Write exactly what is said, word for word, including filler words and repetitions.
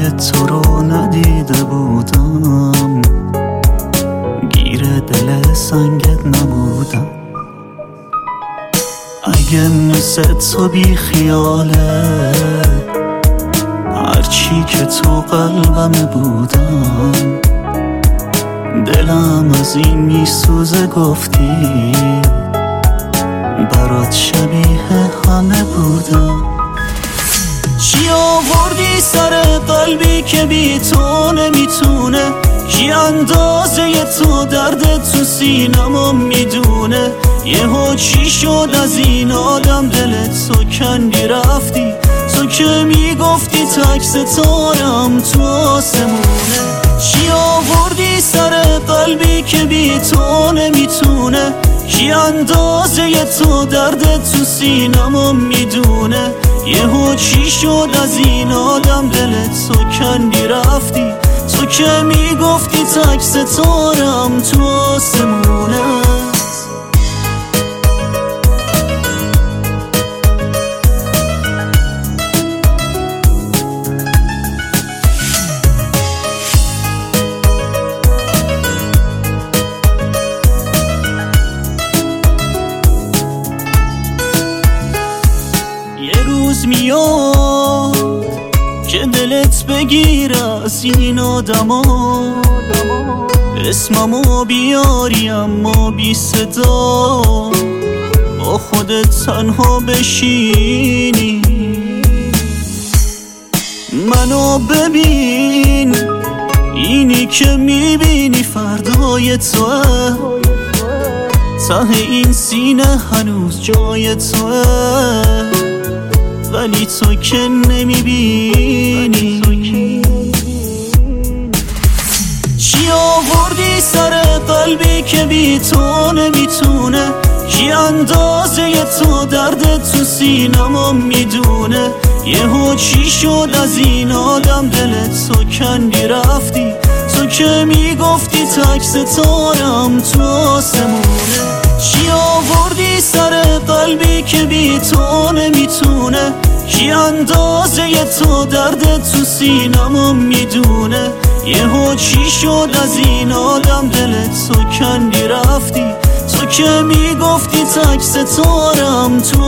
اگه تو رو ندیده بودم گیر دل سنگت نبودم. اگه مثل تو بی خیاله هرچی که تو قلبم بودم، دلم از این میسوزه گفتی برات شبیه همه بودم. چی آوردی سر قلبی که بی تو نمیتونه؟ کی اندازه تو درد تو سینمو میدونه؟ یهو چی شد از این آدم دلت تو کندی رفتی؟ تو که میگفتی تک ستارم تو آسمونه. چی آوردی سر قلبی که بی تو نمیتونه؟ کی اندازه تو درد تو سینمو میدونه؟ یهو چی شد از این آدم دلت تو کندی رفتی؟ تو که میگفتی تک ستارم تو آسمونه. یه روز میاد که دلت بگیر از این آدما، اسممو بیاری اما بی صدا، با خودت تنها بشینی. منو ببین، اینی که میبینی فردای توه، ته این سینه هنوز جای توه، ولی تو که نمیبینی. چی آوردی سر قلبی که بی تو نمیتونه؟ کی اندازه تو درد تو سینمو میدونه؟ یهو چی شد از این آدم دلت تو کندی رفتی؟ تو که میگفتی تک ستارم تو آسمونه. چی آوردی سر قلبی که بی تو نمیتونه؟ کی اندازه تو درد تو سینمو میدونه؟ یهو چی شد از این آدم دلت تو کندی رفتی؟ تو که میگفتی تک ستارم تو